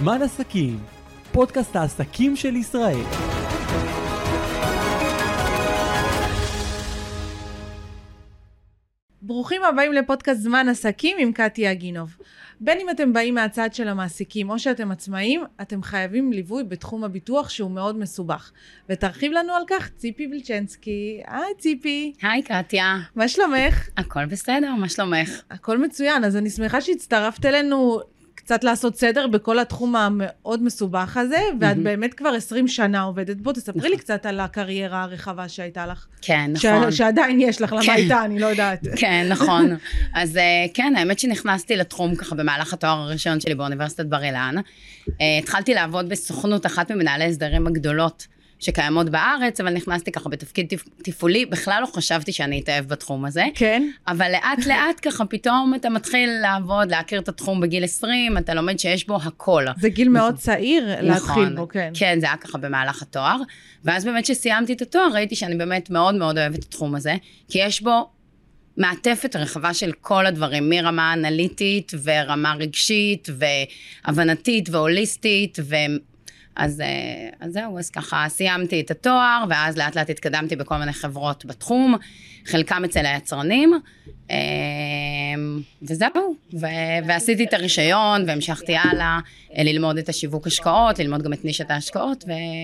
זמן עסקים, פודקאסט העסקים של ישראל. ברוכים הבאים לפודקאסט זמן עסקים עם קטיה גינוב. בין אם אתם באים מהצד של המעסיקים או שאתם עצמאים, אתם חייבים ליווי בתחום הביטוח שהוא מאוד מסובך. ותרחיב לנו על כך ציפי וילצ'נסקי. היי ציפי. היי קטיה. מה שלומך? הכל בסדר, מה שלומך? הכל מצוין, אז אני שמחה שהצטרפת אלינו קצת לעשות סדר בכל התחום המאוד מסובך הזה, ואת באמת כבר 20 שנה עובדת בו. תספרי לי קצת על הקריירה הרחבה שהייתה לך. כן, נכון. שעדיין יש לך, למה הייתה, אני לא יודעת. כן, נכון. אז כן, האמת שנכנסתי לתחום ככה במהלך התואר הראשון שלי באוניברסיטת בר אילן. התחלתי לעבוד בסוכנות אחת ממנהלי הסדרים הגדולות שקיימות בארץ, אבל נכנסתי ככה בתפקיד תפעולי, בכלל לא חשבתי שאני אתאהב בתחום הזה. כן. אבל לאט לאט ככה פתאום אתה מתחיל לעבוד, להכיר את התחום בגיל 20, אתה לומד שיש בו הכל. זה גיל מאוד צעיר להתחיל בו, כן. כן, זה היה ככה במהלך התואר, ואז באמת שסיימתי את התואר, ראיתי שאני באמת מאוד מאוד אוהבת את התחום הזה, כי יש בו מעטפת רחבה של כל הדברים, מרמה אנליטית ורמה רגשית והבנתית והוליסטית אז זהו, אז ככה סיימתי את התואר, ואז לאט לאט התקדמתי בכל מיני חברות בתחום, חלקם אצל היצרנים, וזהו, ועשיתי את הרישיון, והמשכתי הלאה, ללמוד את השיווק השקעות, ללמוד גם את נישת ההשקעות,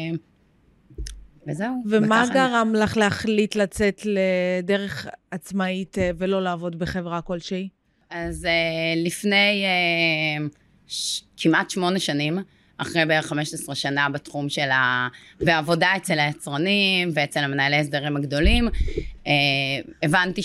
וזהו. ומה גרם לך להחליט לצאת לדרך עצמאית, ולא לעבוד בחברה כלשהי? אז לפני כמעט 8 שנים, אחרי בערך 15 שנה בתחום של בעבודה אצל היצרנים ואצל המנהלי הסדרים הגדולים, הבנתי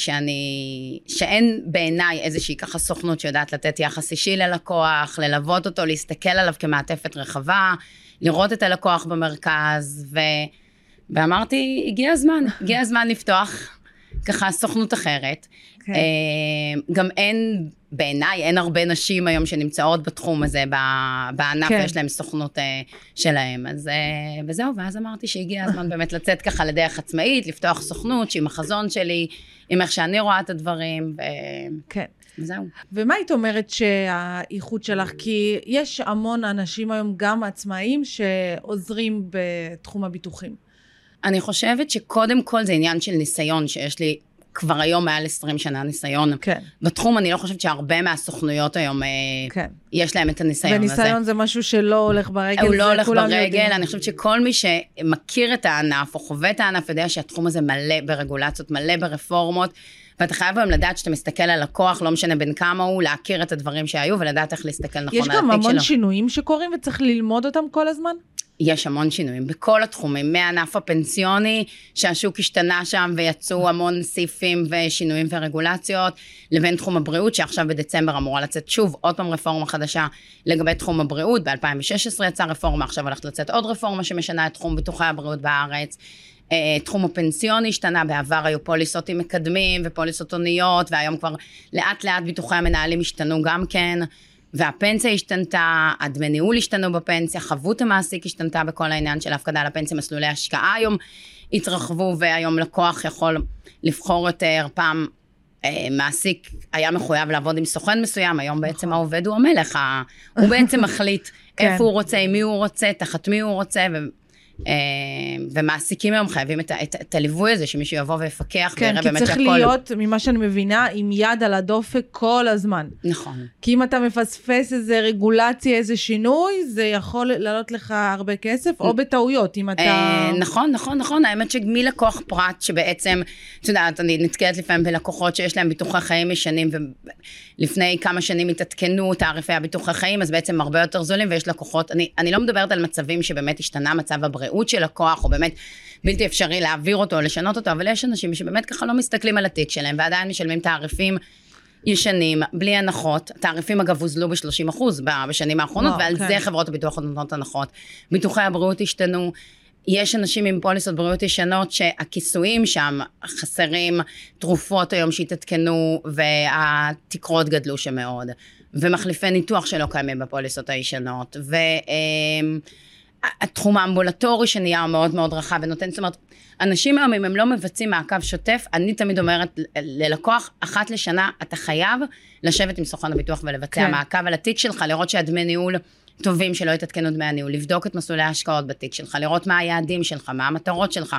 שאין בעיניי איזושהי ככה סוכנות שיודעת לתת יחס אישי ללקוח, ללוות אותו, להסתכל עליו כמעטפת רחבה, לראות את הלקוח במרכז, ואמרתי, הגיע הזמן לפתוח ככה סוכנות אחרת. Okay. גם בעיניי אין הרבה נשים היום שנמצאות בתחום הזה, בענף יש להם סוכנות שלהם, אז וזהו, ואז אמרתי שהגיע הזמן באמת לצאת ככה לדרך עצמאית, לפתוח סוכנות שעם החזון שלי, עם איך שאני רואה את הדברים, כן. וזהו. ומה היית אומרת שהאיכות שלך, כי יש המון אנשים היום גם עצמאים שעוזרים בתחום הביטוחים. אני חושבת שקודם כל זה עניין של ניסיון, שיש לי כבר היום מעל 20 שנה ניסיון. כן. בתחום אני לא חושבת שהרבה מהסוכנויות היום כן. יש להם את הניסיון הזה. וניסיון זה משהו שלא הולך ברגל. הוא לא הולך ברגל, אני חושבת שכל מי שמכיר את הענף או חווה את הענף יודע שהתחום הזה מלא ברגולציות, מלא ברפורמות, ואתה חייב היום לדעת שאתה מסתכל על לקוח, לא משנה בין כמה הוא, להכיר את הדברים שהיו ולדעת איך להסתכל נכון על התיק שלו. יש גם המון שינויים שקורים וצריך ללמוד אותם כל הזמן? יש המון שינויים, בכל התחומים, מהענף הפנסיוני, שהשוק השתנה שם ויצאו המון סעיפים ושינויים ורגולציות, לבין תחום הבריאות, שעכשיו בדצמבר אמורה לצאת שוב, עוד פעם רפורמה חדשה לגבי תחום הבריאות, ב-2016 יצאה רפורמה, עכשיו הולכת לצאת עוד רפורמה שמשנה את תחום ביטוחי הבריאות בארץ, תחום הפנסיוני השתנה, בעבר היו פוליסות עם מקדמים ופוליסות אוניות, והיום כבר לאט לאט ביטוחי המנהלים השתנו גם כן, והפנסיה השתנתה, הדמי ניהול השתנו בפנסיה, חבות המעסיק השתנתה בכל העניין של ההפקדה לפנסיה, מסלולי השקעה היום התרחבו, והיום לקוח יכול לבחור יותר, פעם מעסיק היה מחויב לעבוד עם סוכן מסוים, היום בעצם העובד הוא המלך, הוא בעצם מחליט איפה הוא רוצה, עם מי הוא רוצה, תחת מי הוא רוצה, ומעסיקים היום חייבים את הליווי הזה, שמישהו יבוא ויפקח, כן, כי צריך להיות, ממה שאני מבינה, עם יד על הדופק כל הזמן. נכון. כי אם אתה מפספס איזה רגולציה, איזה שינוי, זה יכול לעלות לך הרבה כסף, או בטעויות, אם אתה... נכון, האמת שמי לקוח פרט, שבעצם, אתה יודעת, אני נתקלת לפעמים בלקוחות שיש להם ביטוחי חיים ישנים, ולפני כמה שנים התעדכנו תעריפי הביטוחי חיים, אז בעצם הרבה יותר זולים, ויש לקוחות, אני לא מדברת על מצבים שבאמת השתנה מצב הבריאות של לקוח, או באמת בלתי אפשרי להעביר אותו או לשנות אותו, אבל יש אנשים שבאמת ככה לא מסתכלים על התיק שלהם, ועדיין משלמים תעריפים ישנים, בלי הנחות. תעריפים אגב הוזלו ב-30% בשנים האחרונות, ועל זה חברות הביטוח נותנות הנחות. ביטוחי הבריאות השתנו, יש אנשים עם פוליסות בריאות ישנות שהכיסויים שם חסרים, תרופות היום שהתעדכנו, והתקרות גדלו שמאוד, ומחליפי ניתוח שלא קיימים בפוליסות הישנות, התחום האמבולטורי שנהיה מאוד מאוד רחב ונותן, זאת אומרת, אנשים היום, אם הם לא מבצעים מעקב שוטף, אני תמיד אומרת ללקוח, אחת לשנה אתה חייב לשבת עם סוכן הביטוח ולבצע מעקב על התיק שלך, לראות שהדמי ניהול טובים שלא יתעדכנו דמי הניהול, לבדוק את מסלולי ההשקעות בתיק שלך, לראות מה היעדים שלך, מה המטרות שלך.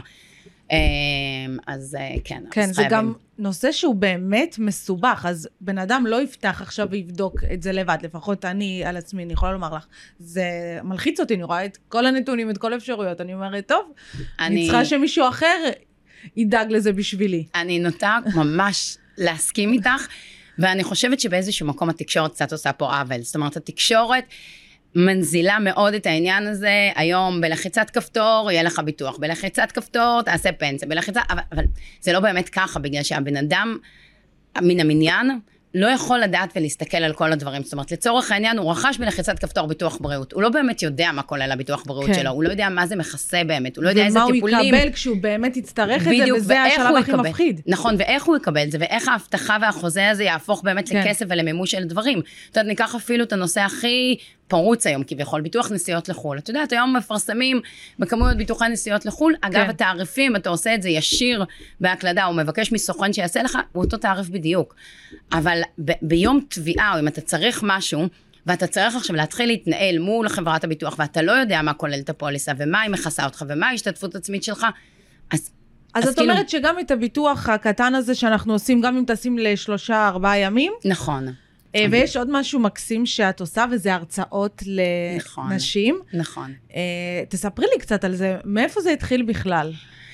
אז כן. כן, זה גם נושא שהוא באמת מסובך, אז בן אדם לא יפתח עכשיו ויבדוק את זה לבד, לפחות אני על עצמי, אני יכולה לומר לך, זה מלחיץ אותי, אני רואה את כל הנתונים, את כל האפשרויות, אני אומרת, טוב, אני צריכה שמישהו אחר ידאג לזה בשבילי. אני נוטה ממש להסכים איתך, ואני חושבת שבאיזשהו מקום התקשורת קצת עושה פה עוול, זאת אומרת, התקשורת מנזילה מאוד את העניין הזה, היום בלחיצת כפתור יהיה לך ביטוח, בלחיצת כפתור תעשה פנסיה, אבל זה לא באמת ככה, בגלל שהבן אדם מן המניין לא יכול לדעת ולהסתכל על כל הדברים, זאת אומרת, לצורך העניין הוא רכש בלחיצת כפתור ביטוח בריאות, הוא לא באמת יודע מה כולל הביטוח בריאות שלו, הוא לא יודע מה זה מכסה באמת, הוא לא יודע איזה טיפולים. ומה הוא יקבל כשהוא באמת יצטרך את זה, וזה השלב הכי מפחיד. נכון, ואיך הוא יקבל את זה, ואיך ההבטחה והחוזה הזה יהפוך באמת לכסף ולמימוש של דברים. זאת אומרת, ניקח אפילו את הנושא הכי פרוץ היום, כביכול, ביטוח נסיעות לחול. את יודעת, היום מפרסמים בכמויות ביטוחי נסיעות לחול, אגב, התעריפים, אתה עושה את זה ישיר בהקלדה, או מבקש מסוכן שיעשה לך, הוא אותו תעריף בדיוק. אבל ביום תביעה, או אם אתה צריך משהו, ואתה צריך עכשיו להתחיל להתנהל מול חברת הביטוח, ואתה לא יודע מה כולל את הפוליסה, ומה היא מכסה אותך, ומה ההשתתפות עצמית שלך, אז את אומרת שגם את הביטוח הקטן הזה שאנחנו עושים, גם אם תשים ל3-4 ימים. נכון. ויש עוד משהו מקסים שאת עושה, וזה הרצאות לנשים. נכון. תספרי לי קצת על זה, מאיפה זה התחיל בכלל?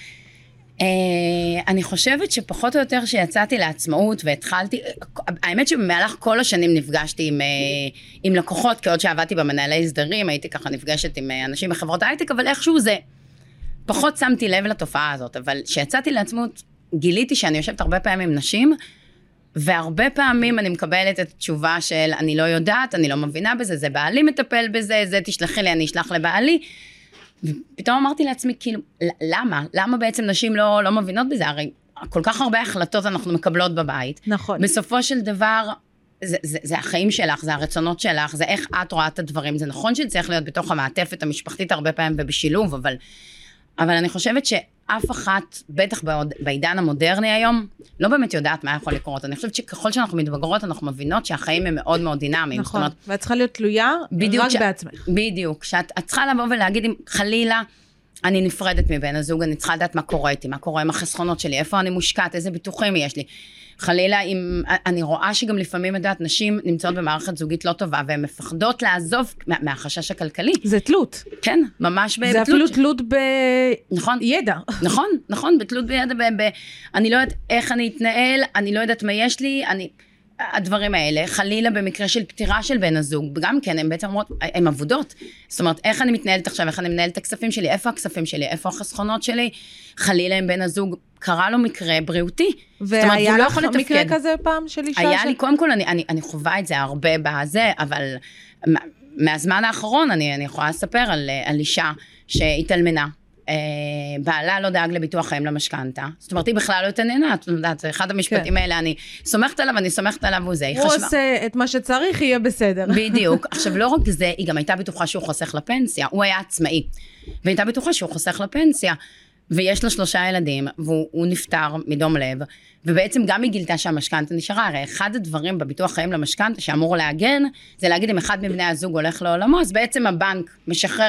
אני חושבת שפחות או יותר שיצאתי לעצמאות והתחלתי, האמת שבמהלך כל השנים נפגשתי עם לקוחות, כי עוד שעבדתי במנהלי הסדרים, הייתי ככה נפגשת עם אנשים בחברות הייטק, אבל איכשהו זה, פחות שמתי לב לתופעה הזאת, אבל שיצאתי לעצמאות, גיליתי שאני יושבת הרבה פעמים עם נשים, והרבה פעמים אני מקבלת את התשובה של אני לא יודעת, אני לא מבינה בזה, זה בעלי מטפל בזה, זה תשלחי לי, אני אשלח לבעלי, ופתאום אמרתי לעצמי, כאילו, למה? למה בעצם נשים לא מבינות בזה? הרי כל כך הרבה החלטות אנחנו מקבלות בבית. נכון. בסופו של דבר, זה החיים שלך, זה הרצונות שלך, זה איך את רואה את הדברים. זה נכון שצריך להיות בתוך המעטפת המשפחתית הרבה פעמים ובשילוב, אבל אני חושבת שאף אחת, בטח בעידן המודרני היום, לא באמת יודעת מה יכול לקרות. אני חושבת שככל שאנחנו מתבגרות, אנחנו מבינות שהחיים הם מאוד מאוד דינמיים. נכון, ואת צריכה להיות תלויה רק בעצמך. בדיוק, שאת צריכה לבוא ולהגיד, אם חלילה אני נפרדת מבן הזוג, אני צריכה לדעת מה קורה איתי, מה קורה עם החסכונות שלי, איפה אני מושקעת, איזה ביטוחים יש לי. חלילה, אני רואה שגם לפעמים יודעת, נשים נמצאות במערכת זוגית לא טובה, והן מפחדות לעזוב מהחשש הכלכלי. זה תלות. כן, ממש בתלות. זה אפילו תלות בידע. נכון, בתלות בידע, אני לא יודעת איך אני אתנהל, אני לא יודעת מה יש לי, הדברים האלה, חלילה במקרה של פטירה של בן הזוג, גם כן, הם בעצם אומרות, הם עבודות, זאת אומרת, איך אני מתנהלת עכשיו, איך אני מנהלת את הכספים שלי, איפה הכספים שלי, איפה החסכונות שלי, חלילה עם בן הזוג, קרה לו מקרה בריאותי. והיה לך מקרה כזה פעם של אישה? היה לי, קודם כל, אני חווה את זה הרבה בזה, אבל מהזמן האחרון, אני יכולה לספר על אישה שהתאלמנה, בעלה לא דאג לביטוח חיים למשכנתה, זאת אומרת, היא בכלל לא התעניינה, את יודעת, זה אחד המשפטים האלה, אני סומכת עליו, וזה, הוא עושה את מה שצריך, יהיה בסדר. בדיוק, עכשיו לא רק זה, היא גם הייתה בטוחה שהוא חוסך לפנסיה, הוא היה עצמאי, והייתה בטוחה שהוא חוסך לפנסיה, ויש לו 3 ילדים, והוא נפטר מדום לב, ובעצם גם היא גילתה שהמשכנתה נשארה, הרי אחד הדברים בביטוח חיים למשכנתה שאמור להגן, זה להגיד אם אחד מבני הזוג הולך לעולמו, אז בעצם הבנק משחרר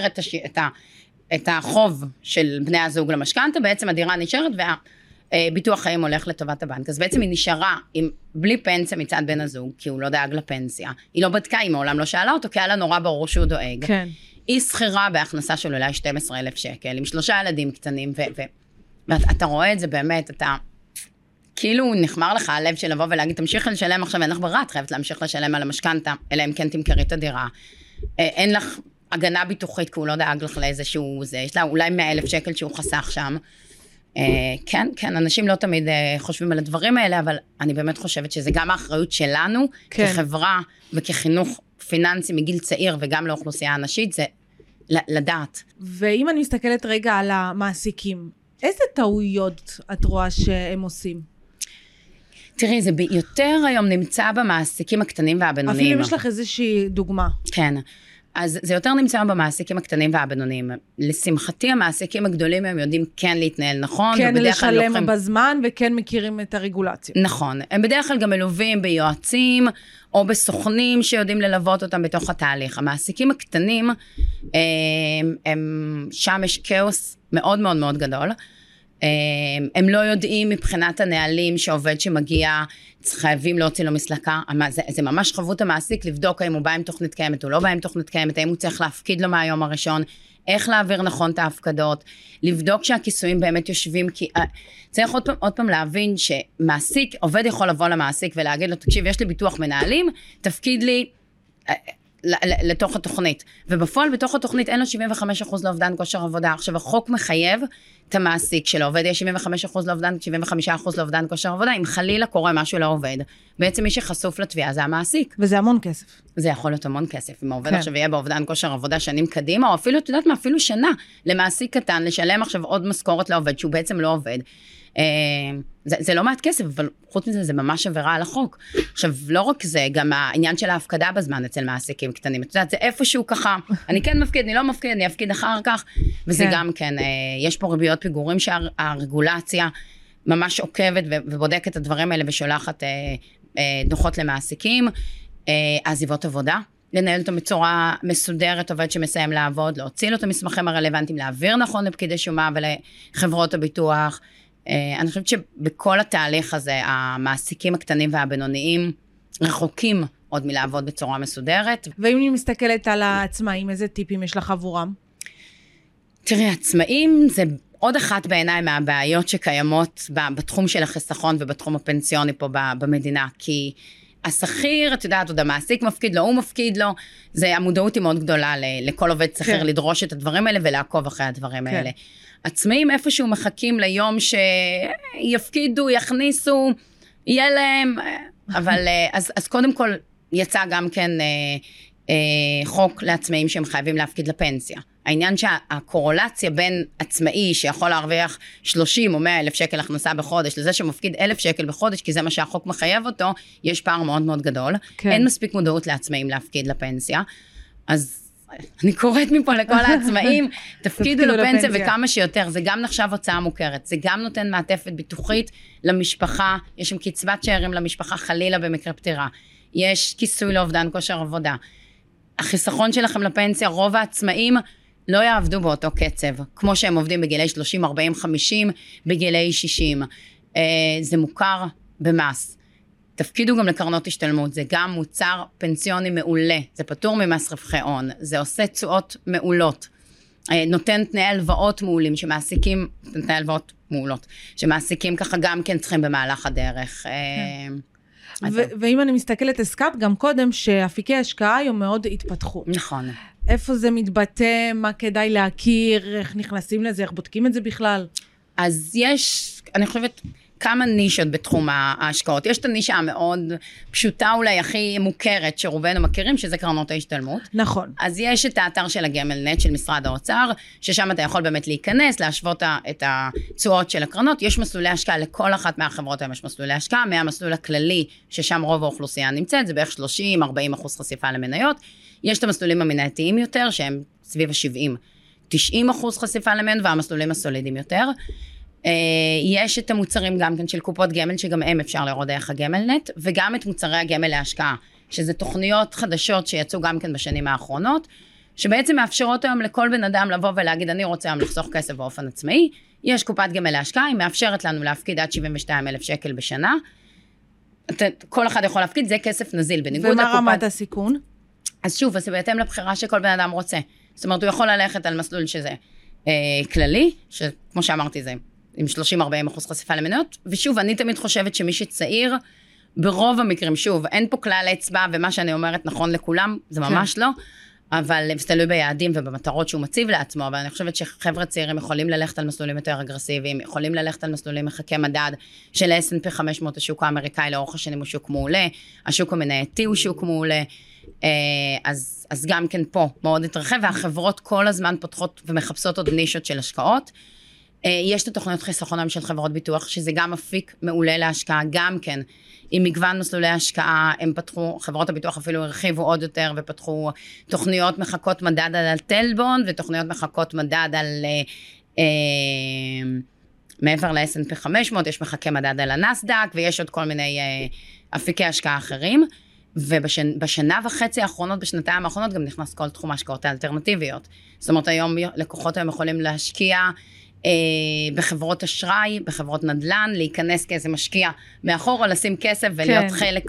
את החוב של בני הזוג למשכנתה, בעצם הדירה נשארת והביטוח חיים הולך לטובת הבנק, אז בעצם היא נשארה בלי פנסיה מצד בן הזוג, כי הוא לא דאג לפנסיה, היא לא בדקה, היא מעולם לא שאלה אותו, כי היה לה נורא ברור שהוא דואג. כן. היא שכירה בהכנסה של אולי 12,000 שקל, עם 3 ילדים קטנים, ואתה רואה את זה באמת, אתה כאילו נחמר לך הלב של לבוא ולהגיד, תמשיך לשלם עכשיו, אין לך ברירה, את חייבת להמשיך לשלם על המשכנתה, אלא אם כן תמכרי את הדירה. אין לך הגנה ביטוחית, כי הוא לא דאג לך לאיזשהו זה, יש לה אולי 100,000 שקל שהוא חסך שם. כן, אנשים לא תמיד חושבים על הדברים האלה, אבל אני באמת חושבת שזה גם האחריות שלנו, כחברה וכחינוך פיננסי מגיל צעיר, וגם לאוכלוסייה הנשית, זה לדעת. ואם אני מסתכלת רגע על המעסיקים, איזה טעויות את רואה שהם עושים? תראי, זה יותר היום נמצא במעסיקים הקטנים והבינוניים. אפילו אם יש לך איזושהי דוגמה. כן. אז זה יותר נמצא במעסיקים הקטנים והבינוניים. לשמחתי, המעסיקים הגדולים הם יודעים כן להתנהל נכון. כן לשלם בזמן וכן מכירים את הרגולציה. נכון. הם בדרך כלל גם מלווים ביועצים או בסוכנים שיודעים ללוות אותם בתוך התהליך. המעסיקים הקטנים, שם יש כאוס מאוד מאוד מאוד גדול. הם לא יודעים מבחינת הנהלים שעובד שמגיע, חייבים להוציא לו מסלקה, זה ממש חבות המעסיק לבדוק האם הוא בא עם תוכנית קיימת או לא בא עם תוכנית קיימת, האם הוא צריך להפקיד לו מהיום הראשון, איך להעביר נכון את ההפקדות, לבדוק שהכיסויים באמת יושבים, כי צריך עוד פעם להבין שמעסיק, עובד יכול לבוא למעסיק ולהגיד לו, תקשיב, יש לי ביטוח מנהלים, תפקיד לי לתוך התוכנית, ובפועל בתוך התוכנית אין לו 75% לאובדן כושר עבודה. עכשיו החוק מחייב את המעסיק שלו, עובד יש 75% לאובדן, 75% לאובדן כושר עבודה, אם חלילה קורה משהו לעובד, בעצם מי שחשוף לתביעה זה המעסיק. וזה המון כסף. זה יכול להיות המון כסף, אם העובד עכשיו יהיה באובדן כושר עבודה שנים קדימה, או אפילו, את יודעת מה, אפילו שנה, למעסיק קטן, לשלם עכשיו עוד משכורת לעובד, שהוא בעצם לא עובד. זה לא מעט כסף, אבל חוץ מזה זה ממש עבירה על החוק. עכשיו, לא רק זה, גם העניין של ההפקדה בזמן אצל מעסיקים קטנים. את יודעת, זה איפשהו ככה, אני כן מפקיד, אני לא מפקיד, אני אפקיד אחר כך, וזה גם כן, יש פה ריביות פיגורים שהרגולציה ממש עוקבת ובודקת את הדברים האלה ושולחת דוחות למעסיקים, עזיבות עבודה, לנהל אותו בצורה מסודרת, עובד שמסיים לעבוד, להוציא לו את המסמכים הרלוונטיים, להעביר נכון לפקידי שומה ולחברות הביטוח. אני חושבת שבכל התהליך הזה, המעסיקים הקטנים והבינוניים רחוקים עוד מלעבוד בצורה מסודרת. ואם אני מסתכלת על העצמאים, איזה טיפים יש לך עבורם? תראי, עצמאים זה עוד אחת בעיניי מהבעיות שקיימות בתחום של החיסכון ובתחום הפנסיוני פה במדינה, כי השכיר, את יודעת, עוד המעסיק מפקיד לו, הוא מפקיד לו, זה המודעות היא מאוד גדולה לכל עובד שכיר לדרוש את הדברים האלה ולעקוב אחרי הדברים האלה. עצמאים איפשהו מחכים ליום שיפקידו, יכניסו, יהיה להם, אבל אז קודם כל יצא גם כן חוק לעצמאים שהם חייבים להפקיד לפנסיה. העניין שהקורולציה בין עצמאי שיכול להרוויח 30 או 100 אלף שקל הכנסה בחודש, לזה שמפקיד 1,000 שקל בחודש, כי זה מה שהחוק מחייב אותו, יש פער מאוד מאוד גדול. כן. אין מספיק מודעות לעצמאים להפקיד לפנסיה. אז אני קוראת מפה לכל העצמאים, תפקידו לפנסיה וכמה שיותר, זה גם נחשב הוצאה מוכרת, זה גם נותן מעטפת ביטוחית למשפחה, יש שם קצבת שאירים למשפחה חלילה במקרה פטירה, יש כיסוי לאובדן כושר עבודה. החיסכון שלכם לפנסיה, רוב העצמאים לא יעבדו באותו קצב, כמו שהם עובדים בגילי 30, 40, 50, בגילי 60. זה מוכר במס. תפקידו גם לקרנות השתלמות, זה גם מוצר פנסיוני מעולה, זה פטור ממס רווחי הון, זה עושה תשואות מעולות, נותן תנאי הלוואות מעולים, שמעסיקים ככה גם כן צריכים במהלך הדרך. ואם אני מסתכלת, הזכרת גם קודם שאפיקי השקעה היום מאוד התפתחו. נכון. איפה זה מתבטא, מה כדאי להכיר, איך נכנסים לזה, איך בודקים את זה בכלל? אז יש, אני חושבת, כמה נישות בתחום ההשקעות. יש את הנישה המאוד פשוטה, אולי הכי מוכרת, שרובנו מכירים, שזה קרנות ההשתלמות. נכון. אז יש את האתר של הגמל נט של משרד האוצר, ששם אתה יכול באמת להיכנס, להשוות את התשואות של הקרנות. יש מסלולי השקעה, לכל אחת מהחברות היום יש מסלולי השקעה, מהמסלול הכללי, ששם רוב האוכלוסייה נמצאת, זה בערך 30-40% חשיפה למניות. יש את המסלולים המנייתיים יותר, שהם סביב ה-70-90% חשיפה למניות, והמסלולים הסולידיים יותר. יש את המוצרים גם כן של קופות גמל, שגם הם אפשר לראות דרך הגמל נט, וגם את מוצרי הגמל להשקעה, שזה תוכניות חדשות שיצאו גם כן בשנים האחרונות, שבעצם מאפשרות היום לכל בן אדם לבוא ולהגיד, אני רוצה היום לחסוך כסף באופן עצמאי, יש קופת גמל להשקעה, היא מאפשרת לנו להפקיד עד 72,000 שקל בשנה, כל אחד יכול להפקיד, זה כסף נזיל, בניגוד לקופת... ומה רמת הסיכון? אז שוב, זה בהתאם לבחירה שכל בן אדם רוצה, זאת אומרת, הוא יכול ללכת על מסלול שזה כללי, שכמו שאמרתי זה, עם 30-40% חשיפה למניות, ושוב, אני תמיד חושבת שמי שצעיר, ברוב המקרים, שוב, אין פה כלל אצבע, ומה שאני אומרת נכון לכולם, זה ממש לא, אבל זה תלוי ביעדים ובמטרות שהוא מציב לעצמו, אבל אני חושבת שחבר'ה צעירים יכולים ללכת על מסלולים יותר אגרסיביים, יכולים ללכת על מסלולים מחכי מדד, של S&P 500, השוק האמריקאי לאורך השנים הוא שוק מעולה, השוק המנייתי הוא שוק מעולה, אז גם כן פה מאוד התרחב, והחברות כל הזמן פותחות ומחפשות עוד נישות של השקעות, יש את התוכניות חיסכונם של חברות ביטוח, שזה גם אפיק מעולה להשקעה, גם כן, עם מגוון מסלולי השקעה, הם פתחו, חברות הביטוח אפילו הרחיבו עוד יותר, ופתחו תוכניות מחכות מדד על הטלבון, ותוכניות מחכות מדד על, מעבר ל-S&P 500, יש מחכי מדד על הנסדק, ויש עוד כל מיני אפיקי השקעה אחרים, ובשנה וחצי האחרונות, בשנתיים האחרונות, גם נכנס כל תחום ההשקעות האלטרנטיביות. זאת אומרת, היום לקוחות היום יכולים להשקיע בחברות אשראי, בחברות נדל"ן, להיכנס כאיזה משקיע מאחור, לשים כסף ולהיות חלק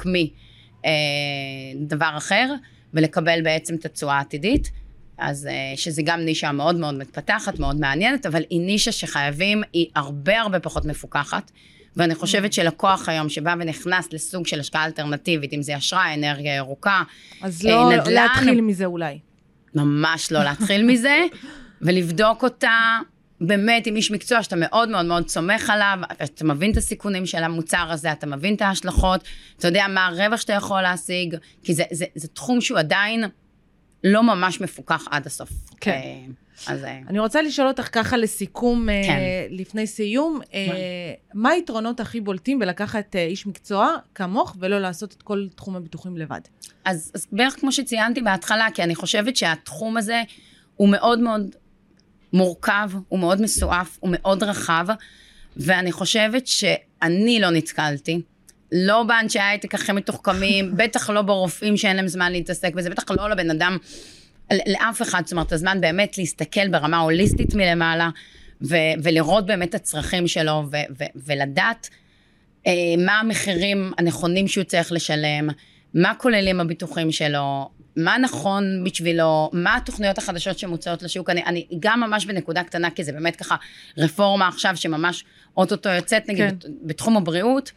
מדבר אחר, ולקבל בעצם את התשואה העתידית. אז שזה גם נישה מאוד מאוד מתפתחת, מאוד מעניינת, אבל היא נישה שחייבים, היא הרבה פחות מפוקחת, ואני חושבת שלקוח היום שבא ונכנס לסוג של השקעה אלטרנטיבית, אם זה אשראי, אנרגיה ירוקה, אז לא להתחיל מזה אולי. ממש לא להתחיל מזה, ולבדוק אותה באמת עם איש מקצוע שאתה מאוד מאוד מאוד סומך עליו, אתה מבין את הסיכונים של המוצר הזה, אתה מבין את ההשלכות, אתה יודע מה הרווח שאתה יכול להשיג, כי זה תחום שהוא עדיין לא ממש מפוקח עד הסוף. כן. אז אני רוצה לשאול אותך ככה לסיכום, לפני סיום, מה היתרונות הכי בולטים בלקחת איש מקצוע כמוך, ולא לעשות את כל תחום הביטוחים לבד? אז בערך כמו שציינתי בהתחלה, כי אני חושבת שהתחום הזה הוא מאוד מאוד מורכב, הוא מאוד מסועף, הוא מאוד רחב, ואני חושבת שאני לא נתקלתי, לא באנשי הייטק הכי מתוחכמים, בטח לא ברופאים שאין להם זמן להתעסק בזה, בטח לא לבן אדם, לאף אחד, זאת אומרת, הזמן באמת להסתכל ברמה הוליסטית מלמעלה, ולראות באמת את הצרכים שלו, ולדעת מה המחירים הנכונים שהוא צריך לשלם, מה כוללים הביטוחים שלו, מה נכון בשבילו, מה התוכניות החדשות שמוצאות לשוק, אני גם ממש בנקודה קטנה, כי זה באמת ככה רפורמה עכשיו, שממש אוטוטו יוצאת, נגיד, בתחום הבריאות,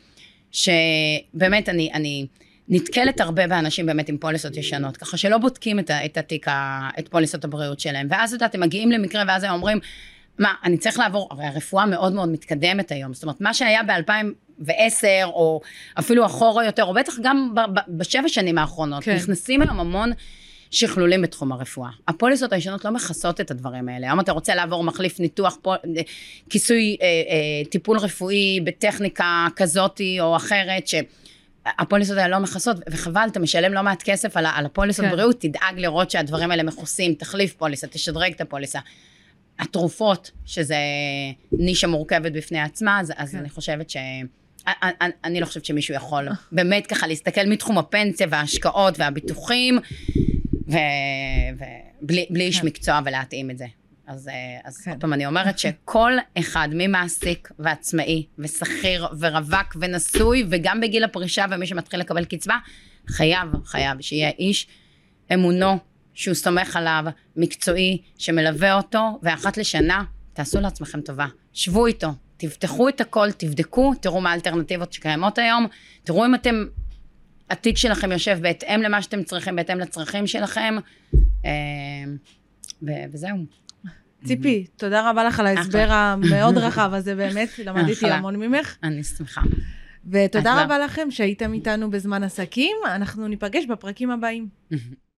שבאמת אני נתקלת הרבה באנשים באמת עם פוליסות ישנות, ככה שלא בודקים את התיק, את פוליסות הבריאות שלהם, ואז יודעת, הם מגיעים למקרה, ואז הם אומרים, מה, אני צריך לעבור, הרי הרפואה מאוד מאוד מתקדמת היום, זאת אומרת, מה שהיה ב-2010, או אפילו אחורה יותר, או בטח גם בשבע שנים האחרונות, נכנסים אליהם המון שכלולים בתחום הרפואה. הפוליסות הישנות לא מכסות את הדברים האלה. היום אתה רוצה לעבור מחליף ניתוח, כיסוי טיפול רפואי בטכניקה כזאת או אחרת, שהפוליסות האלה לא מכסות, וחבל, אתה משלם לא מעט כסף על הפוליסות בריאות, תדאג לראות שהדברים האלה מכוסים, תחליף פוליסה, תשדרג את הפוליסה. התרופות, שזה נישה מורכבת בפני עצמה, אז אני חושבת אני לא חושבת שמישהו יכול באמת ככה להסתכל מתחום הפנסיה וההשקעות והביטוחים, ובלי איש מקצוע ולהתאים את זה. אז פעם אני אומרת שכל אחד ממעסיק ועצמאי ושכיר ורווק ונשוי, וגם בגיל הפרישה ומי שמתחיל לקבל קצבה, חייב שיהיה איש אמונו, שהוא סומך עליו, מקצועי, שמלווה אותו, ואחת לשנה, תעשו לעצמכם טובה. שבו איתו, תפתחו את הכל, תבדקו, תראו מה האלטרנטיבות שקיימות היום, תראו אם התיק שלכם יושב בהתאם למה שאתם צריכים, בהתאם לצרכים שלכם, וזהו. ציפי, תודה רבה לך על ההסבר המאוד רחב הזה, באמת, למדתי המון ממך. אני שמחה. ותודה רבה לכם שהייתם איתנו בזמן עסקים, אנחנו ניפגש בפרקים הבאים.